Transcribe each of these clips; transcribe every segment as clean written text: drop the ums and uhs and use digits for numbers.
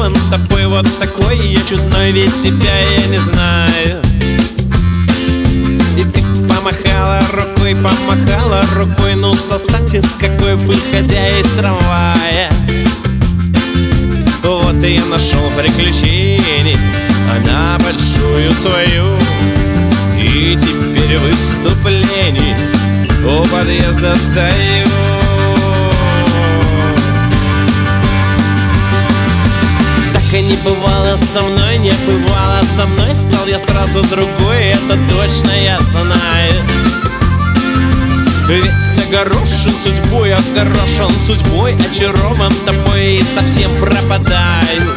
очарован тобой вот такой я чудной, ведь тебя я не знаю. И ты помахала рукой, ну составьте с какой, выходя из трамвая. Вот и я нашел приключений, она большую свою. И теперь выступлений у подъезда стою. Так и не бывало со мной, не бывало со мной. Стал я сразу другой, это точно я знаю. Ведь огорошен судьбой, очарован тобой и совсем пропадаю.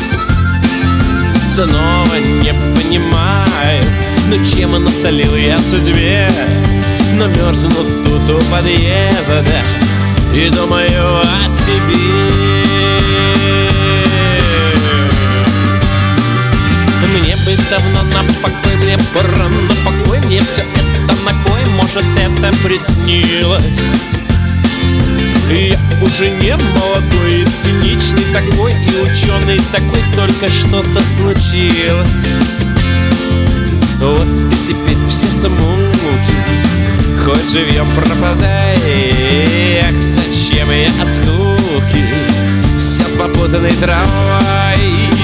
Снова не понимаю, ну чем насолил я судьбе, но мерзну тут у подъезда и думаю о тебе. Мне бы давно на покой, мне пора на покой, мне все это на кой, может это приснилось. Я уже не молодой и циничный такой, и ученый такой, только что-то случилось. Вот и теперь в сердце муки, хоть живьем пропадай. Ах, зачем я от скуки сел в попутанный трамвай?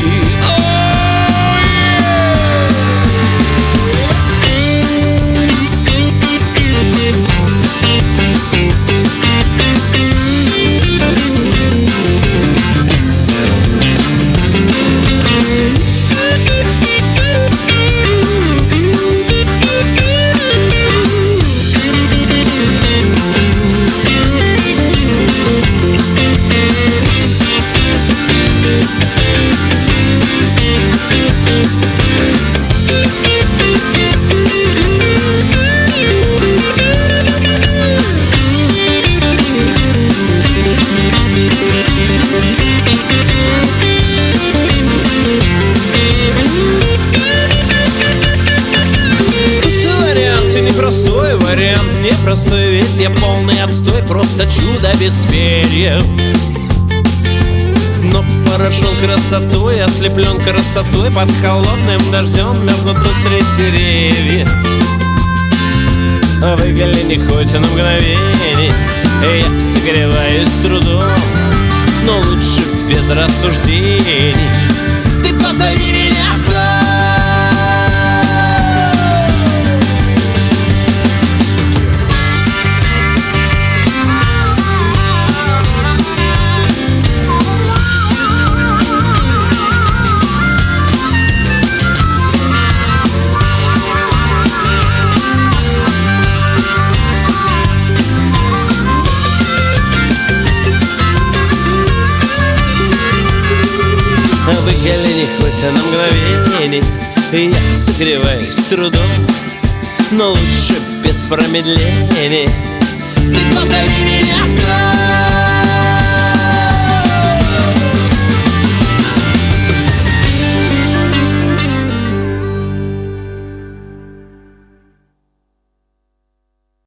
Непростой вариант, непростой, ведь я полный отстой, просто чудо без перьев. Но поражен красотой, ослеплен красотой, под холодным дождем мерзну тут средь деревьев. Выгляни хоть на мгновение, я согреваюсь с трудом, но лучше без рассуждений. Ты позови меня в дом. Выгляни хоть на мгновение, я согреваюсь с трудом, но лучше без промедления. Ты позови меня в дом.